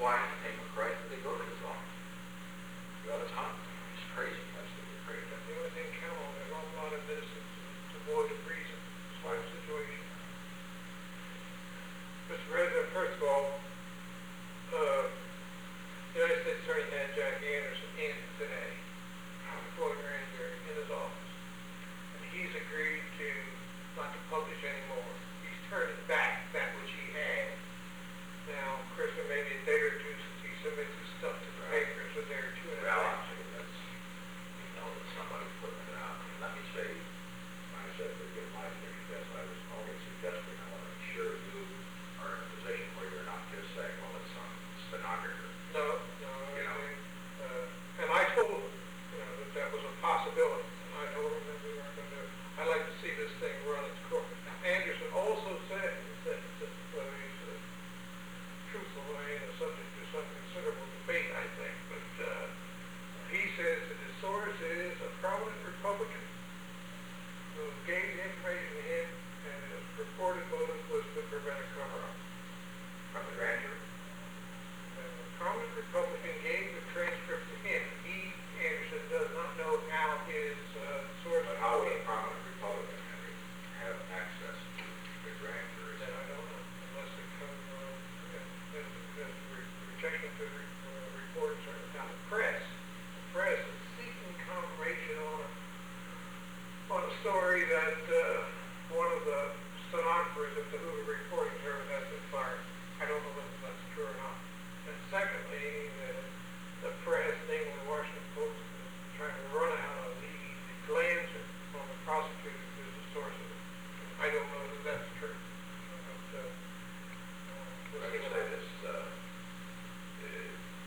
why in the name of Christ did they go to his office? All the time. It's crazy. Absolutely crazy. That's the only thing count on. There's a lot of this to avoid the reason. It's my situation. Mr. President, first of all, the United States Attorney had Jack Anderson in today before the grand jury in his office. And he's agreed to not to publish anymore. He's turning back that which he had. Now, Kristen, maybe a day or two since he submitted his stuff to the papers, a day or two and a Well, half. actually, that's, that somebody's putting it out. And let me say, when I said forgive my ignorance, I was only suggesting I want to make sure you are in a position where you're not just saying, well, it's some stenographer. No, You know. and I told him, that that was a possibility. And I told him that we weren't going to do it. I'd like to see this thing run its course. Now, Anderson also said that whether he's truthful or ain't is subject to some considerable debate, I think. But he says that his source is a prominent Republican who gave the information to him, and his reported motive was to prevent a cover-up. From the grand jury? And the prominent Republican gave the transcript to him. He, Anderson, does not know how his source. But how would a prominent Republican have access to the grand jury? That I don't know, unless it comes rejection to reports or now the press. The press is seeking confirmation on a story that one of the stenographers at the Hoover Reporting Service has been fired. I don't know whether that's true or not. And secondly, the press, namely the Washington Post, is trying to run out of the Lancet on the prosecutor who's the source of it. I don't know that that's true. But, Let me say this,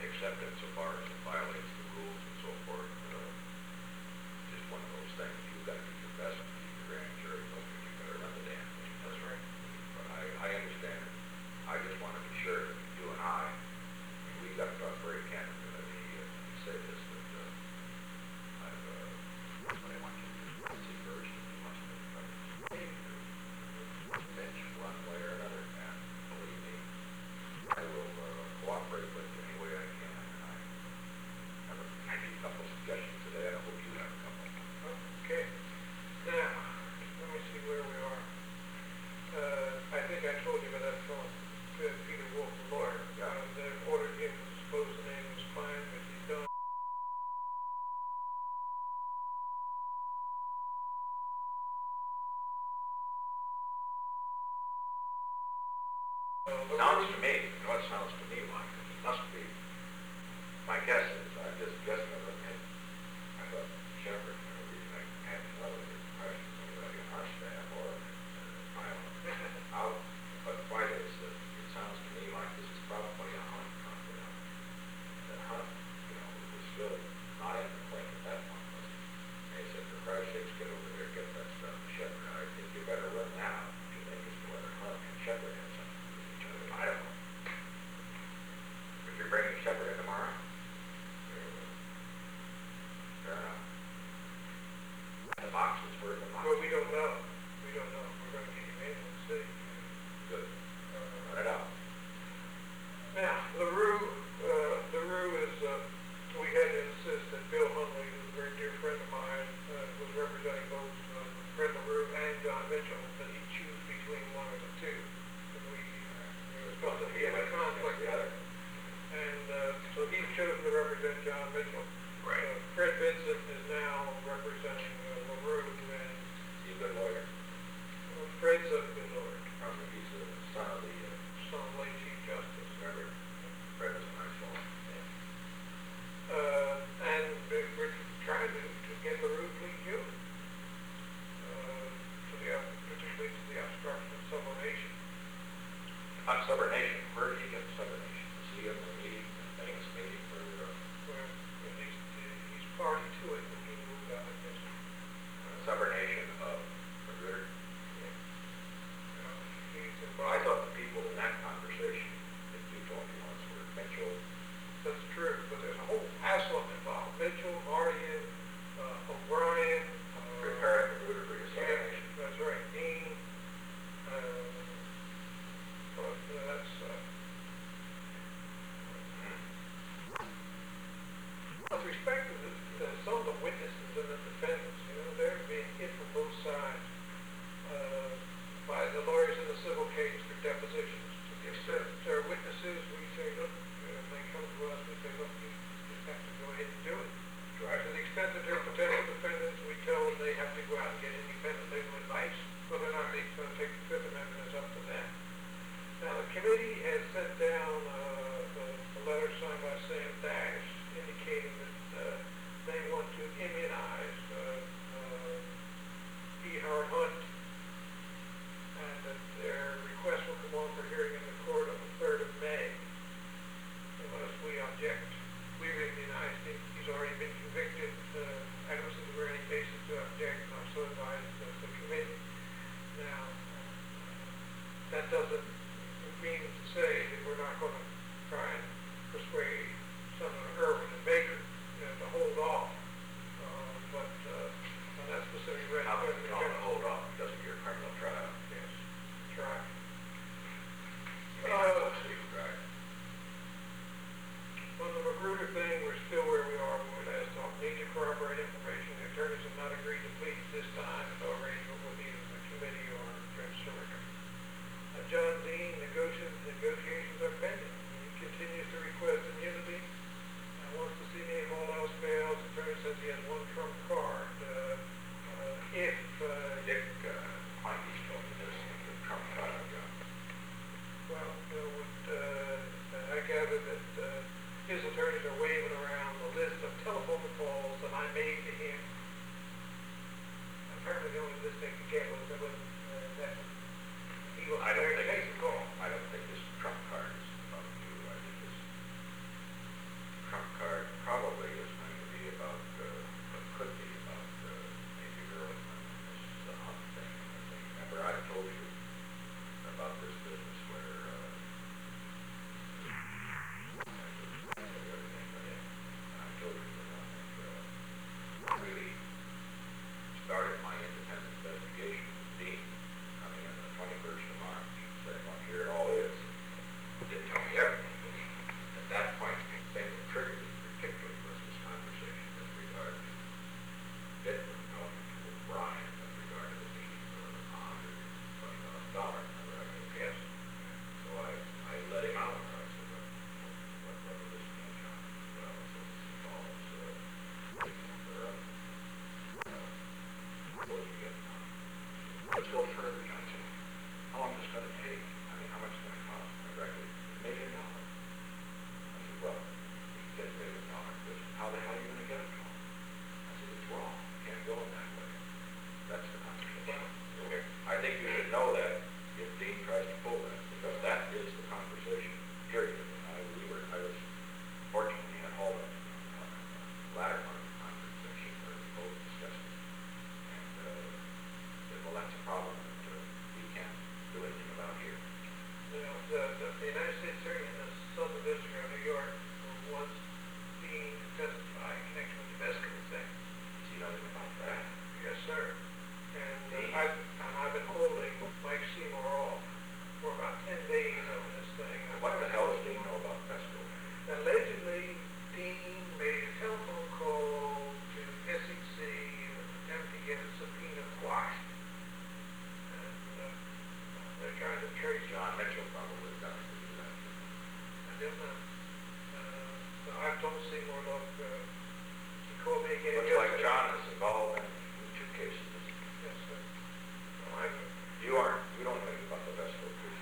So I've told Seymour, look, he called me again. Looks like John is involved in two cases. Yes, sir. No, You don't know anything about the Vesco case.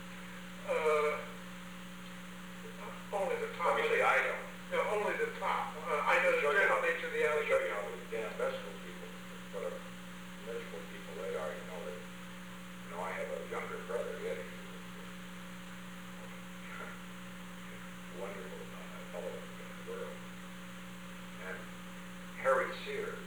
Only the top. Obviously, I don't. No, only the top. I know the general nature of the I'll show you allegation. how the damn Vesco people, what a miserable people they are, you know, that, you know, I have a younger brother, Eddie, wonderful fellow in the world. And Harry Sears,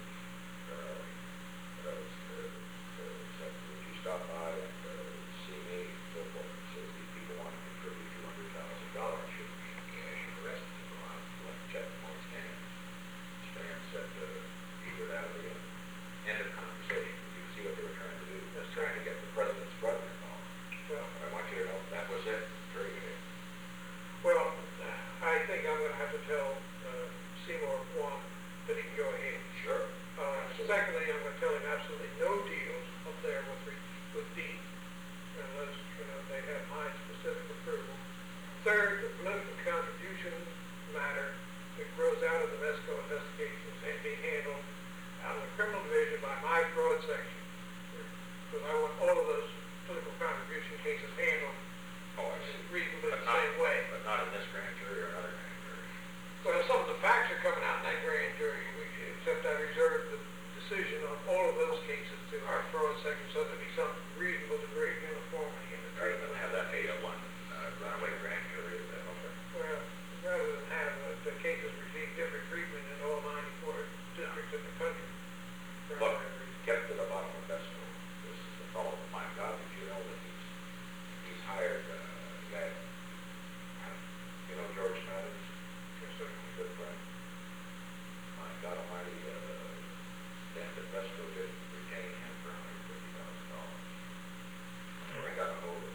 said, would you stop by and see me and so forth. He says, these people want to contribute $200,000. Should we cash and the rest of them out? Left check on Stan. Stan said, either that or the other. End of conversation. You see what they were trying to do? They're trying to get the president's brother involved. Well, I want you to know that was it. Very good. well, I think I'm going to have to tell Seymour, one, that he can go ahead. Sure. Secondly, I'm going to tell him absolutely no deals up there with Dean, unless they have my specific approval. Third, the political contribution matter that grows out of the Vesco investigations and be handled out of the criminal division by my fraud section. Because I want all of those political contribution cases handled reasonably the same way. But not in this grand jury or another grand jury. Well, some of the facts are coming out in that grand jury, except I reserve the decision on all of those cases to our fraud section, so there'll be some reasonable degree of uniformity in the Rather treatment. than have that 801 runaway grand jury, is that okay? Well, rather than have the cases receive different treatment in all 94 districts in the country. for Look, that reason. get to the bottom of this. This is the fellow, my God, did you know that he's hired that, you know, George Smathers? Yes, sir. Good friend. My God Almighty, Dan Vesco didn't retain him for $150,000. I got a hold of,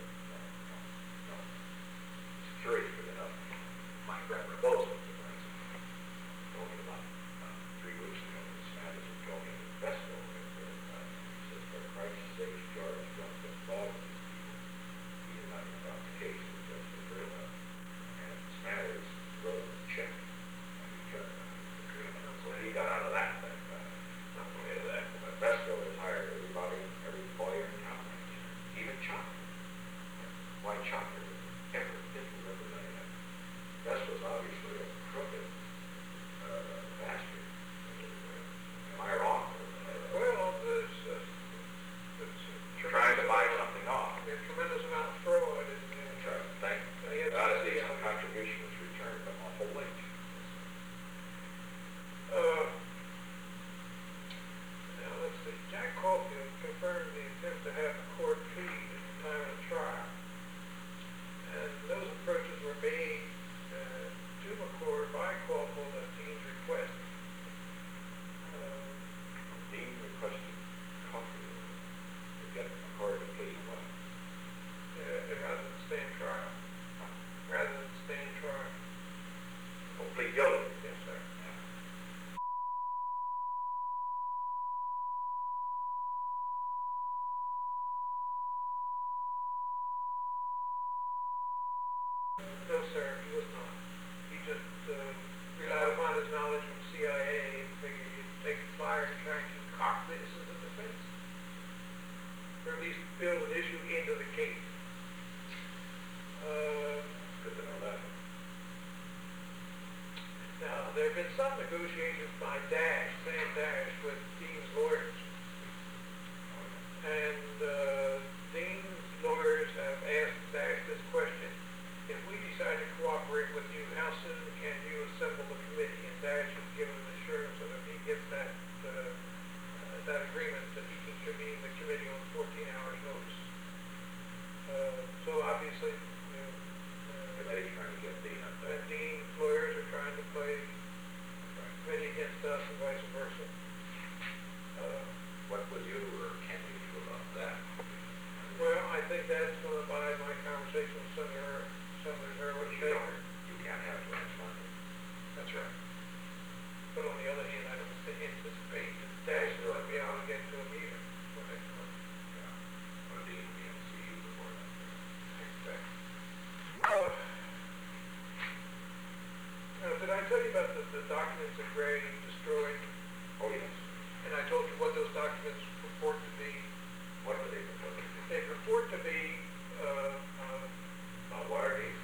security for enough. My grandma Bozo, for instance, told me about 3 weeks ago, this Smathers had told me that Vesco, he says, for Christ's sake, George, don't get involved with these people. He did not know about the case, it was just a drill up. And Smathers wrote him a check. So he got out of that thing, not only that, but Vesco has hired everybody, every lawyer in town, even Chopper. Why Chopper ever did represent him? Vesco's obviously a crooked bastard. Am I wrong? Well, there's Trying to buy something off. a tremendous amount of fraud in Thank God, at least some contribution was returned, but a whole link. Now, let's see. Jack Caulfield confirmed the attempt to have the court plead at the time of the trial. And those approaches were made to McCord by Caulfield at Dean's request. Dean requested coffee to get McCord to plead what? Rather than stand trial. Rather than stand trial. Oh, plead guilty. Yes, sir. No, sir, he was not. He just relied upon his knowledge from CIA and figured he'd take a flyer and try and concoct this as a defense. Or at least build an issue into the case. Good to know that. Now, there have been some negotiations by Sam Dash, with Dean's lawyers. And Dean's lawyers have asked Dash this question: if we decide to cooperate with you, how soon can you assemble the committee? And Dash has given an assurance that if he gets that agreement, that he can convene the committee on 14 hours notice. So obviously, Committee's trying to get Dean up there. Dean's lawyers are trying to play committee against us and vice versa. What will you or can you do about that? Well, I think that's going to abide my conversation with Senator Sherwood Baker. You can't have it next Monday. That's right. But on the other hand, I don't anticipate that Dash is going to be able to get to a meeting for next month. Yeah. Or Dean will be able to see you before that. I expect. did I tell you about the documents that Gray destroyed? Oh, yes. And I told you what those documents purport to be. What do they propose to do? They purport to be What are these?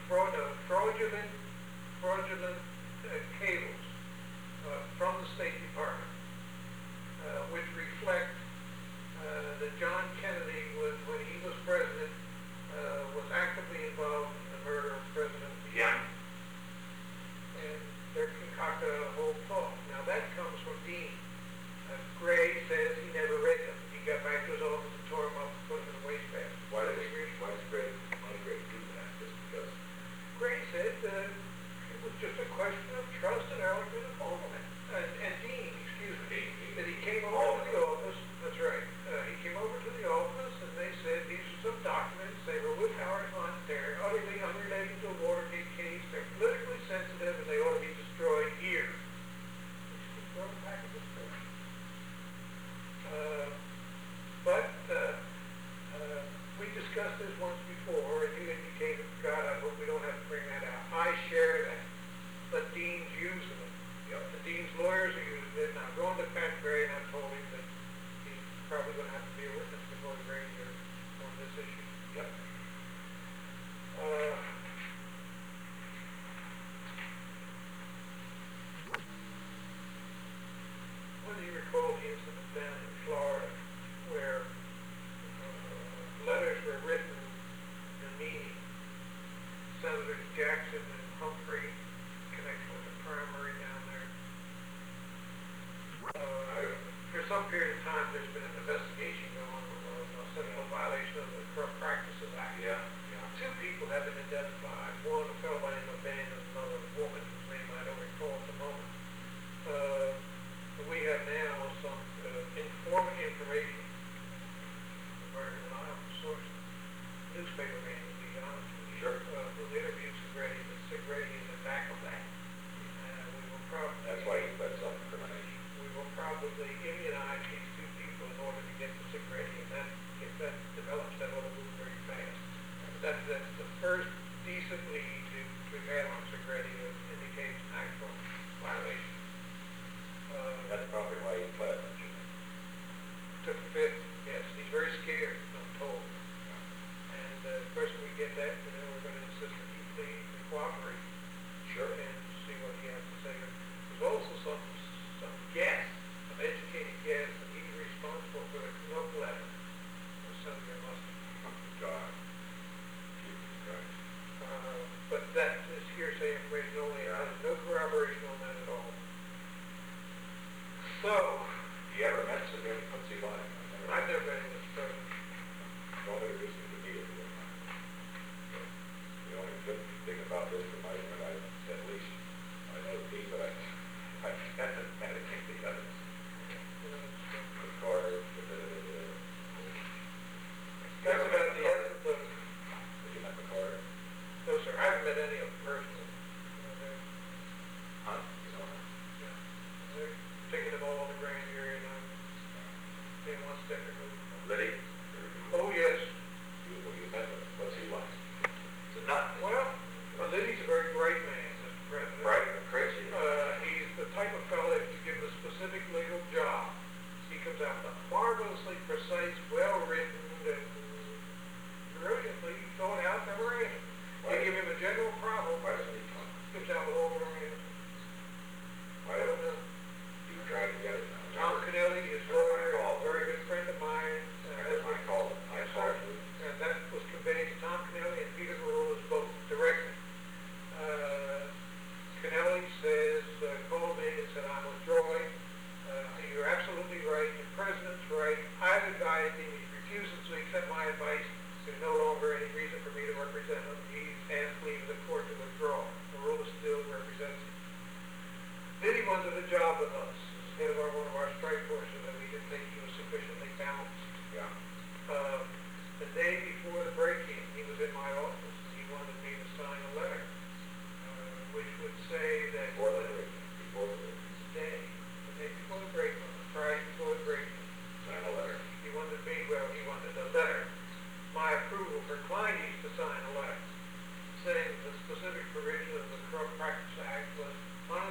fraudulent cables from the State Department, which reflect that John Kennedy was, when he was president, was actively involved in the murder of President Buchanan. Yeah. And they're concocted a whole plot. Now that comes from Dean. Gray says he never read them. He got back to his office and tore them up and put them in the wastebasket. Why does Gray do that? Just because? Gray said it was just a question of trust and elegant involvement. And Dean, excuse me, that he came over to the office. That's right. He came over to the office and they said these are some documents. They were with Howard Hunt. They're utterly unrelated to the Watergate case. They're politically sensitive and they ought to be destroyed here. Just throw them back in the store. We discussed this once before, and you indicated, God, I hope we don't have to bring that out. I share that, but Dean's using it. The Dean's lawyers are using it. Now, going to Pat Gray, and I told him that he's probably going to have to be a witness before the grand jury on this issue. Yep. When do you recall the incident down in Florida where letters were written demeaning Senators Jackson and Humphrey in connection with the primary down there? For some period of time, there's been an investigation going on a sexual violation of the Corrupt Practices Act. Yeah. Two people have been identified. One, a fellow by the name of Ben, and another woman whose name I don't recall at the moment. We have now some informant information, very reliable source, newspaper man, to be honest with you, Sure. who interviewed Segretti, but Segretti is in the back of that. We will probably... That's why he put self-incrimination. We will probably immunize these two people in order to get to Segretti, and that, if that develops, that ought to move very fast. That's the first decent lead to have on Segretti that indicates an actual violation. That's probably why he pled, don't you think? Took the fifth, yes. He's very scared, I'm told. And of course, when we get that, we're going to insist that he plead and cooperate. Sure. And see what he has to say. There's also some guess, some educated guess, that he's responsible for the Canuck letter for Senator Mustard. God. Jesus Christ. But that is hearsay information only. There's no corroboration on that at all. So, You ever met Segretti? What's he like? I've never been in this president. Don't introduce him to me if you don't mind. The only good thing about this, from my point, at least, I know Pete, but I haven't met the others. The Carter, That's about the essence of it. Did you met the Carter? No, sir, I haven't met any of them personally. Huh? You know him? They're taking them all on the grand jury, and I'm being one step removed. Liddy? Oh, yes. You met him. What's he like? He's a nut. Well, Liddy's a very bright man, Mr. President. Bright and crazy. He's the type of fellow, if you give him a specific legal job, he comes out with a marvelously precise, well-written, and brilliantly thought out memorandum. You give him a general problem, Why doesn't he come? comes out with all the memorandum. Why don't you try to get it now? Tom Kennelly, his lawyer, a very good friend of mine. I called him. I Yes, called sir. him. And that was conveyed to Tom Kennelly and Peter Marulas both directly. Kennelly says, called me and said, I'm withdrawing. You're absolutely right. The president's right. I've advised him. He refuses to accept my advice. There's no longer any reason for me to represent him. He's asked leave of the court to withdraw. Marulas still represents him. Then he wanted a job with us as head of one of our strike forces, and we didn't think he was sufficiently balanced. Yeah. The day before the break-in, he was in my office, and he wanted me to sign a letter, which would say that Before the break. Before the break. the day before the break-in, Friday before the break-in, Sign a letter. he wanted a letter, my approval for Kleiny's to sign a letter, saying the specific provision of the Corrupt Practices Act was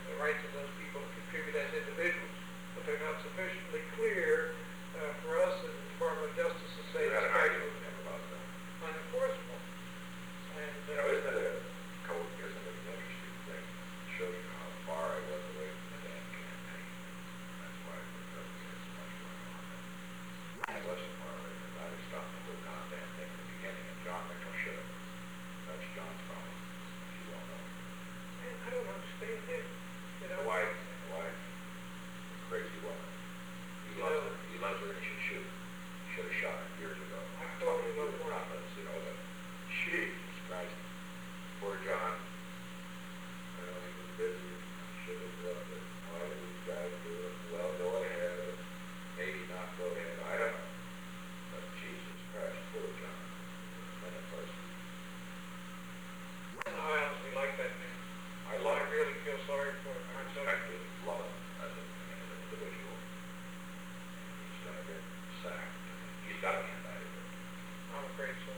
the rights of those people to contribute as individuals, but they're not sufficiently clear for us as the Department of Justice to say We had it's an argument with him about that. unenforceable. And You know, isn't it a code, isn't it an interesting thing? It shows you how far I was away from the damn campaign. That's why the president has so much going on there. I wasn't far away from it. I was stopping the whole goddamn thing at the beginning, and John Mitchell should have. That's John's problem, as you all know. man, I don't understand him. You know, The wife, crazy woman. He loves her and he should shoot. Should have shot her years ago. I totally Talking to love the her. prophets, you know, that Jesus Christ. Poor John. You know, he was busy. Should have loved it. Why did these guys do it? Well, go ahead. Maybe not go ahead. I don't know. But Jesus Christ, poor John. And of course, I honestly like that man. I love him. really feel sorry for him. I respected, love him as an individual. He's gonna get sacked. He's got to be indicted. I'm afraid so.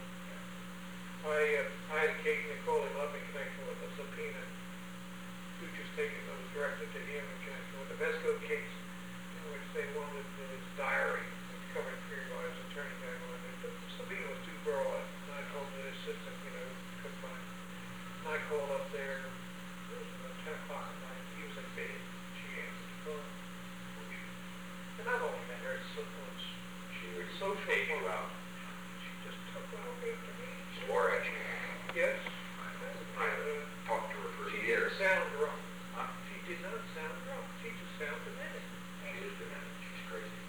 I had occasionally called him up in connection with a subpoena, which was taken, that was directed to him in connection with the Vesco case, in which they wanted his diary, which covered a period while I was attorney general, and the subpoena was too broad, and I told the assistant, you know, couldn't find it. And I called up there, it was about 10 o'clock at night, he was in bed, she answered the phone. And I've only met her at was She would social take you work. out. She just took off after me. Swore at you. Yes. I talked to her for She years. didn't sound drunk. Huh? She did not sound drunk. She just sounded innocent. She is demented. She's crazy.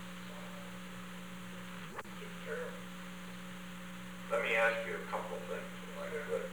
It's just terrible. Let me ask you a couple of things, if I could.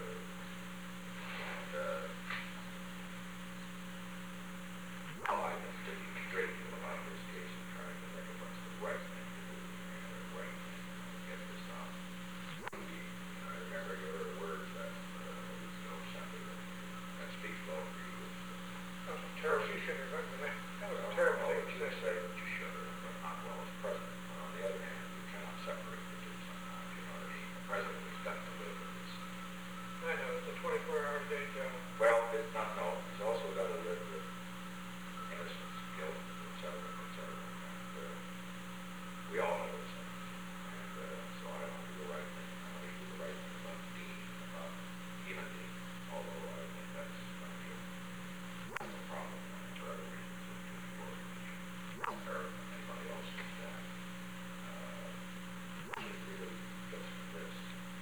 I've been thinking straight about this case and trying to think of what's the right thing to do and the right thing to get this out. I remember your words that Senator, that speaks well for you. That was terrible. You should remember that. That was a terrible thing to You say. say that you should have, but not well as president. But on the other hand, you cannot separate the two sometimes, you know what I mean? The president has got to live with this. I know, it's a 24-hour day job. Well, it's not, no, he's also got to live with innocence, guilt, et cetera, et cetera. And, we all know those things. And, so I don't do the right thing. I only do the right thing about Dean, about even Dean, although I think that's not true. That's a problem for other reasons, too, for or anybody else with that. He really just this.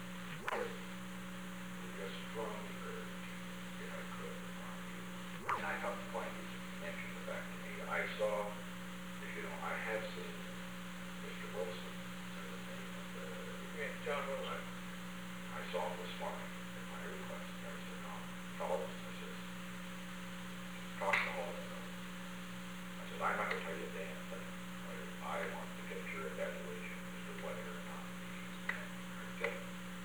Just strongly urge, if I could, upon you. And I helped find you mentioned the fact to me. I saw, as you know, I have seen Mr. Wilson, his name, Yeah, John Wilson. I saw him this morning at my request. I said, no, call us. I said, talk to all of them. I said, I'm not going to tell you a damn thing. I want to get your evaluation as to whether or not these men are guilty.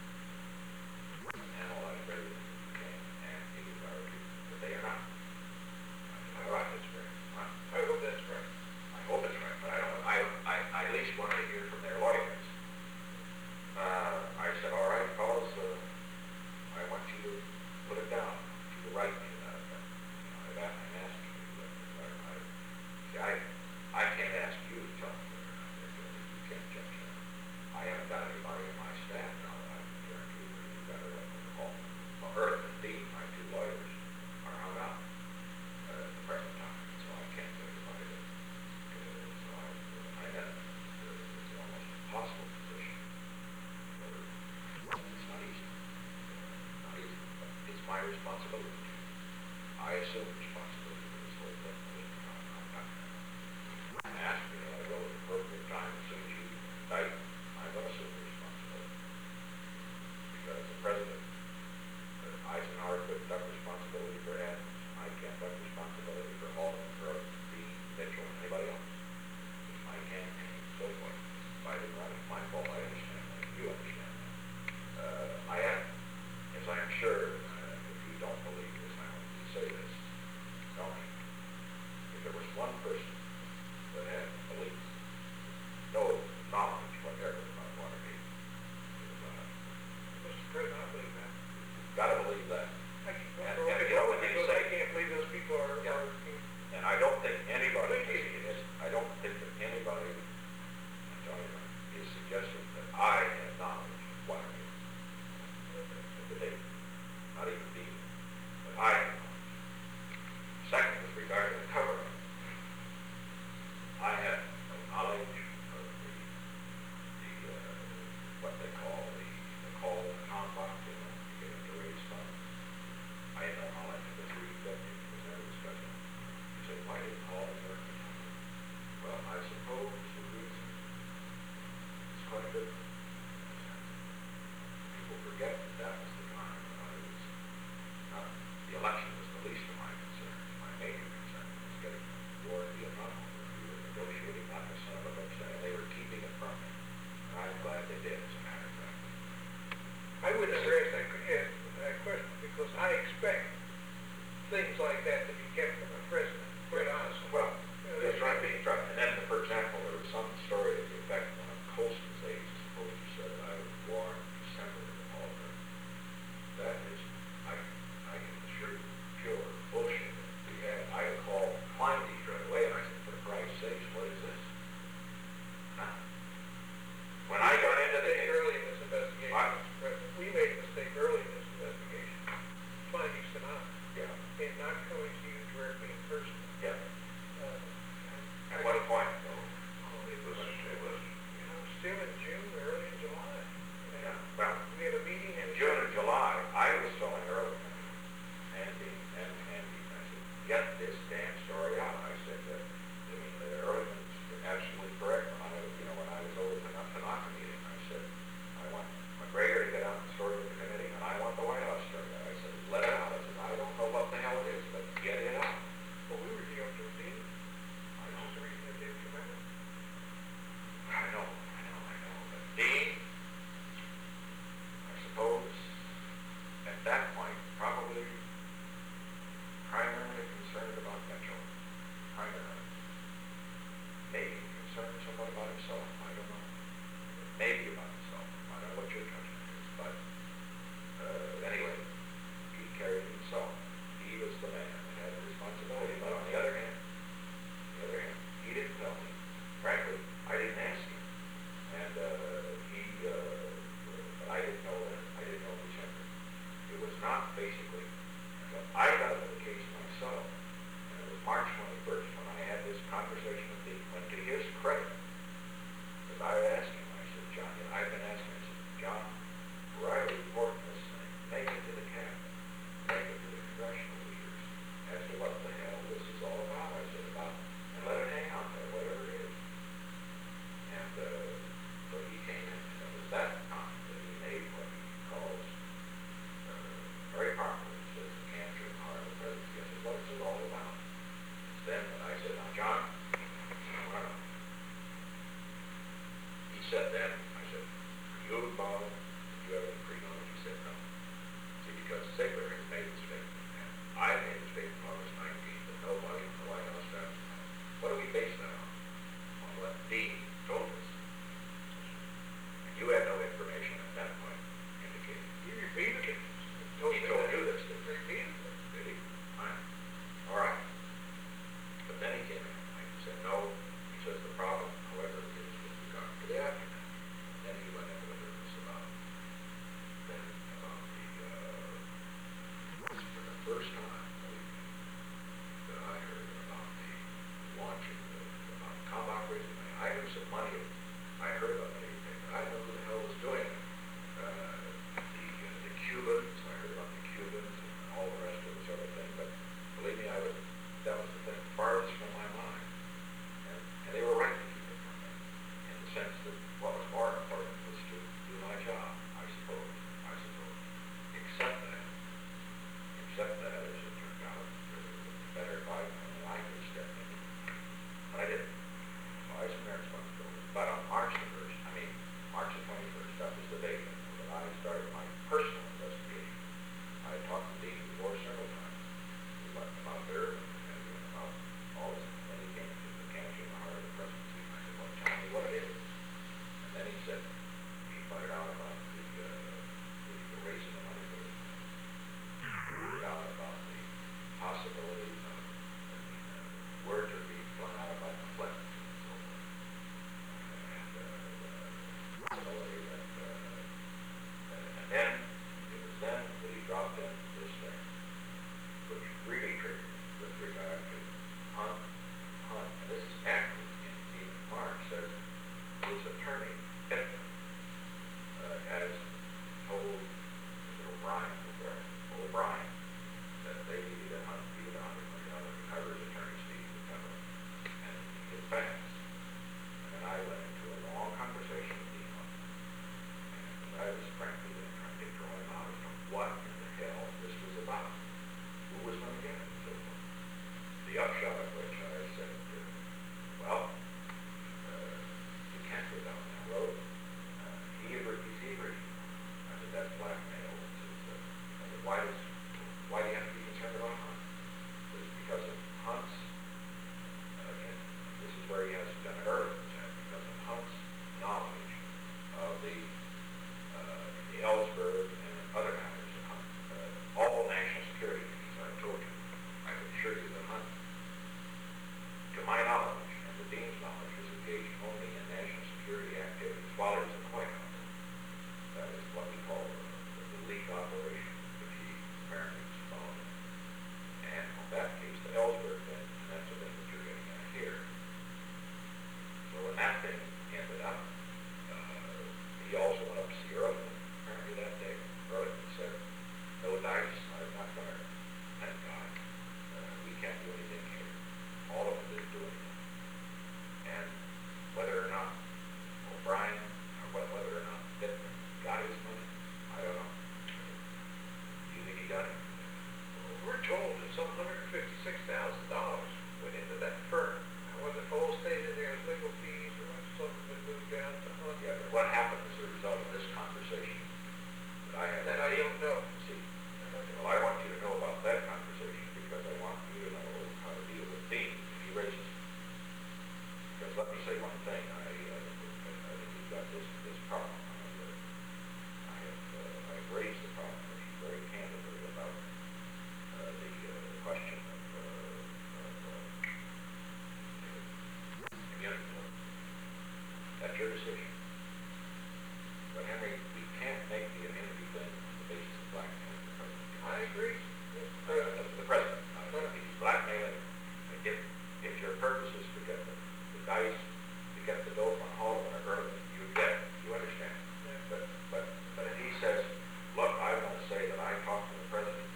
Analyze everything you can, and he would argue that they are not. I hope that's right. I hope that's right. I hope it's right, but I don't. I at least want to hear from their lawyers. I said, all right, fellas, I want you to put it down, to the right to that effect. You know, I'm asking you. See, I can't ask you to tell me whether or not they're guilty. You can't judge them. I haven't got anybody on my staff now that I can guarantee that you've got a record of all. Well, Earth and Dean, my two lawyers, are hung out at the present time, so I can't tell anybody that. So I know it's almost impossible position. It's not easy. Not easy, but it's my responsibility. I assume responsibility for this whole thing. I'm asking you, I will at the appropriate time, as soon as you indict, I'm going to assume responsibility. Because the president, Eisenhower couldn't duck responsibility for Adams. I can't duck responsibility for Haldeman, Earth, Dean, Mitchell, and anybody else. It's my campaign, so forth. If I didn't run it, it's my fault. I understand that. You understand that. I am, as I am sure, if you don't believe this, I want you to say this. Tell me. If there was one person that had belief, no knowledge whatever about Watergate, it was Mr. President, I believe that. you've got to believe that. I can't believe those people are or, Yeah. or And I don't think anybody, I don't think that anybody, is suggesting that I have knowledge of what it is. At the date, not even me, but I have knowledge. Second, with regard to the cover-up, I have no knowledge of what they call the call to conduct, you know, to get into raise funds. I have no knowledge of the three deputies who was ever discussing. He said, why did you call it there? Well, I suppose the reason is quite good. People forget that that was the time when I was not, the election was the least of my concerns. My major concern was getting war in Vietnam. We were negotiating not to son of a bitch, and they were keeping it from me. And I'm glad they did, as a matter of fact. I wouldn't have raised that question because I expect things like that to be kept from the president, quite honestly. Well, that's right, being tried. And then, for example, there was some story to the effect one of Colson's aides, suppose you said that I was born in December of all of them. That is, I can assure you, pure bullshit. I called Kleindienst right away, and I said, for Christ's sakes, what is this? Huh? When I got into the case, early in this investigation, Mr. President, we made a mistake early in this investigation, finding Sinatra, yeah, and not coming to you directly in person. yeah. Uh, At what point, though? It was, still in June, early in July. Yeah, well, We had a meeting in June and July, I was telling Ehrlichman and I said, get this damn story out. I said that, Ehrlichman's absolutely correct. When I was over at the Tanaka meeting, I said, I want McGregor to get out the story with the committee, and I want the White House story. I said, let it out. I said, I don't know what the hell it is, but get it out. Well, we were dealing with Dean. That's just the reason it didn't come out. I know. But Dean, I suppose, at that point, probably primarily concerned about Metro. Primarily. Maybe concerned somewhat about himself. I don't know. Maybe about himself. I don't know what your judgment is. But anyway, he carried himself. He was the man that had the responsibility. But on the other hand, he didn't tell me. Frankly, I didn't ask him. And but I didn't know that. I didn't know December. It was not basically, I got into the case myself, and it was March 21st when I had this conversation with Dean. When to his credit, because I asked him, I said, John, I've been asking, I said, John, Riley reported this thing, make it to the cabinet, make it to the congressional leaders, as to what the hell this is all about. I said, and let it hang out there, whatever it is. And so he came in, and it was that time that he made what he calls, very properly, he says, cancer and heart of the presidency. I said, what is it all about? It's then when I said, now, John, my knowledge and the dean's knowledge, is engaged only in national security activities while he was in the White House. That is what we call the leak operation, which he apparently was involved in. And on that case, the Ellsberg thing, and that's the thing that you're getting at here. So when that thing ended up, he also went up to see Ehrlichman apparently that day. Ehrlichman said, no dice, I'm not going to, thank God, we can't do anything here. All of them didn't do anything. And whether or not O'Brien, or whether or not Bittman got his money, I don't know. Do you think he got it? We're told that some $156,000 went into that firm. Now, whether Cole stayed in there as legal fees or whether something been moved down to Hunt. Yeah, but what happened as a result of this conversation that I had? That I don't know. See, well, I want you to know about that conversation because I want you to know how to deal with Dean if he raises it. Because let me say one thing, I think you've got this problem. I've raised the problem with you very candidly about the question of immunity. That's your decision. But Henry, we can't make the immunity thing on the basis of blackmail the president. I agree. The president. He's blackmailing. If your purpose is to get the dice, to get the dope on Haldeman or Ehrlichman, you get it. You understand. Yeah. But if he says, look, I want to say that I talked to the president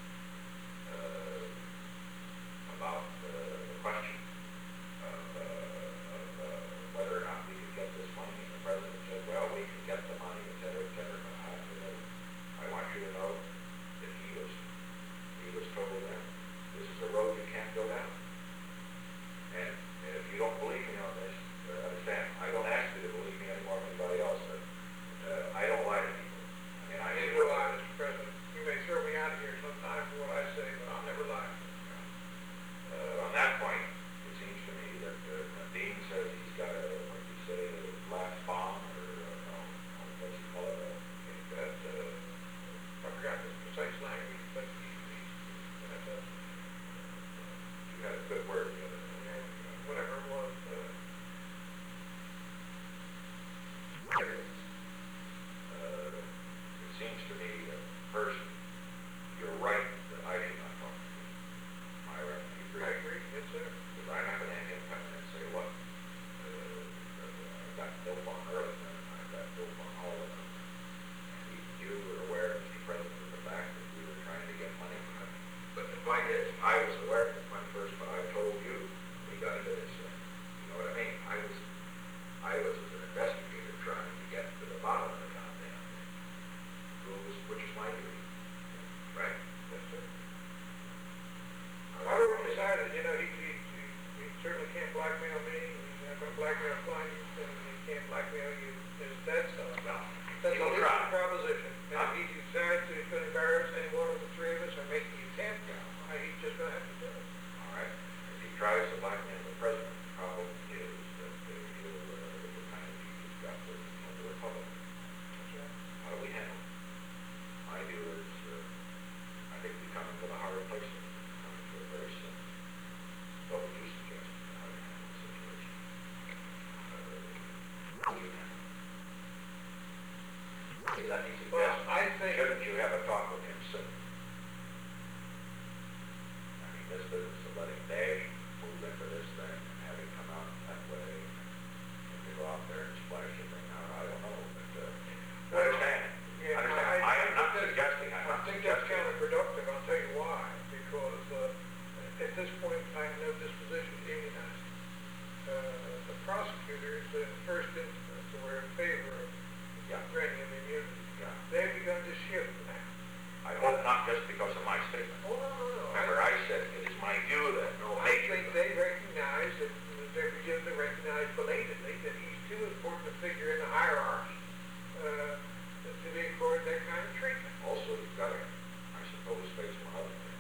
about the question of whether or not we could get this money, and the president said, well, we can get the money, et cetera, but I want you to know that he was told that this is a road you can't go down. And if you don't believe me on this, understand, I don't ask you to believe me any more than anybody else, but I don't lie to people. I mean, I never lie, Mr. President. You may throw me out of here sometime for what I say, but I'll never lie. On that point, it seems to me that Dean says he's got a, what you say, a last bomb, or what do you call it? I forgot the precise language, but You had a good word the other day. whatever it was. It seems to me that first, you're right that I should not talk to you. Am I right? You agree? I agree, yes, sir. Because I'm not going to have him come in and say, look, I've got dope on Ehrlichman, I've got dope on Haldeman. And you were aware, Mr. President, of the fact that we were trying to get money from him. But the point is, I was aware of the money first, but I told you we got into this thing. You know what I mean? I was as an investigator trying to get to the bottom of the goddamn thing. Which is my duty. Right? Yes, sir. However, decided, you know, he certainly can't blackmail me, he's not going to blackmail clients, and he can't blackmail you. That's a legal proposition. And if he decides that he's going to embarrass any one of the three of us or make you can't go, he's just going to have to do it. All right. If he tries to blackmail the president, the problem is that he'll kind of he's got the Republic. That's right. How do we handle it? My view is, I think we come into the harder place. Come into it very soon. What would you suggest how to handle the situation? How do you handle it? Let me suggest, Well, I think... shouldn't you have a talk with him soon? I mean, this business of letting Dash move into this thing and having come out that way and to go out there and splash the thing out, I don't know, but understand. Yeah, Understand. I am not suggesting. I think that's counterproductive. I'll tell you why. Because at this point, I have no disposition to immunize. The prosecutors, in the first instance, were in favor of granting him immunity. Yeah. They've begun to shift now. I hope not just because of my statement. Oh, no. Remember, I said it is my view that no I major. think they recognize that they're beginning to recognize belatedly that he's too important a figure in the hierarchy to be accorded that kind of treatment. Also, you've got to, I suppose, face one other thing.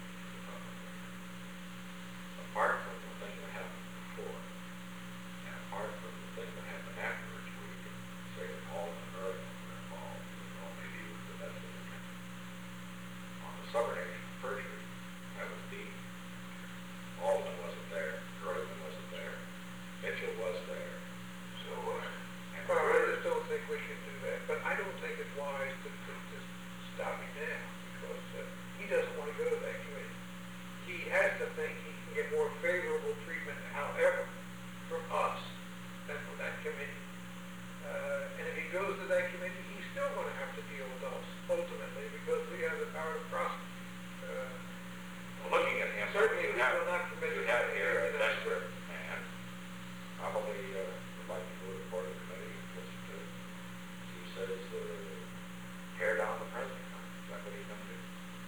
Apart from the thing that happened before, and apart from the thing that happened afterwards, where you can say that all of the Ehrlichman were involved, maybe it was the best of the country. On the subrogation perjury, that was Dean. All of them more favorable treatment, however, from us than from that committee. And if he goes to that committee, he's still going to have to deal with us ultimately because we have the power to prosecute. Looking at him, Certainly, you we have, will not permit you it have to here a be desperate man, probably would like to go to the board of committee, just to, he says, tear down the president. Is that what he's going to do?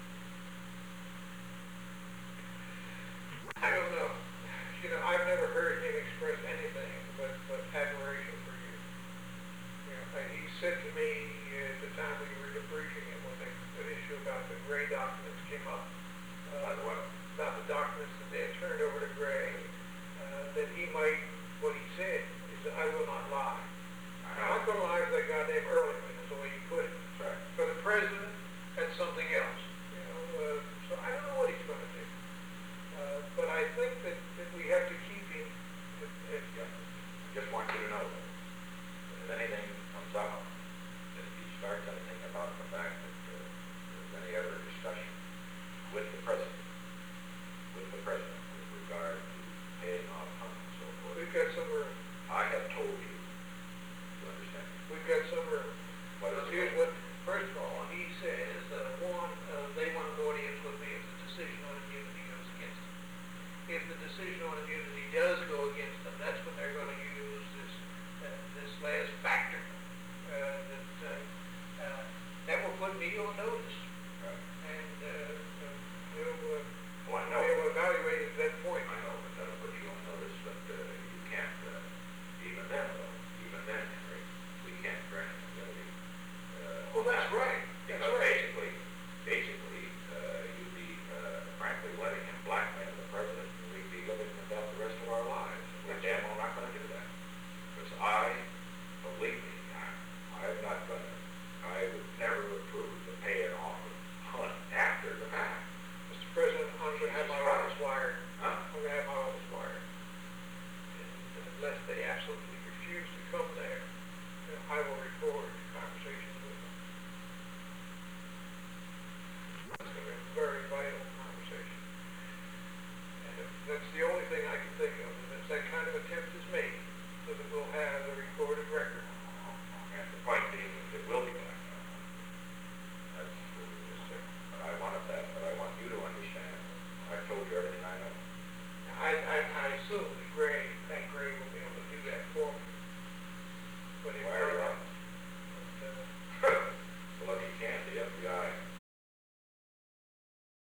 I don't know. You know, I've never heard him express anything but admiration for you. You know, and he said to me at the time we were debriefing him when the issue about the Gray documents came up, about the documents that they had turned over to Gray, that he might, what he said is that I will not lie. I'm not going to lie to that goddamn Ehrlichman, is the way you put it. That's right. For the president, that's something else. You know, so I don't know what he's going to do. But I think that we have to keep him. Yeah. Just want you to know that if anything comes out, that if you start anything about the fact that there's any other discussion with the president with regard to paying off funds and so forth, We've got some room. I have told you, you understand? We've got some room. What is Here's it? what, first of all, he says, one, they want an audience with me if the decision on immunity goes against them. If the decision on immunity does go against them, that's when they're going to use this last factor that will put me on notice. Right. And Well, I know. we'll evaluate at that point. I know, but that'll put you on notice, but you can't, even then, Henry, we can't grant immunity. Well, that's right. That's Because right. basically, you'd be, frankly, letting him blackmail the president, and we'd be living with that the rest of our lives. We're damn well not gonna do that. Because believe me, I'm not gonna, I would never approve the paying off of Hunt after the fact. Mr. President, I'm going to have my office wired. Huh? I'm going to have my office wired. And unless they absolutely refuse to come there, I will record conversations with them. It's going to be a very vital conversation. And if that's the only thing I can think of, and if that kind of attempt is made, so that we'll have a recorded record. And the point being, it will be blackmail. That's, but I wanted that, but I want you to understand, I've told you everything I know. I assume that Gray will be able to do that for me. But if Why are you not, wrong? but, Well, if you can, the FBI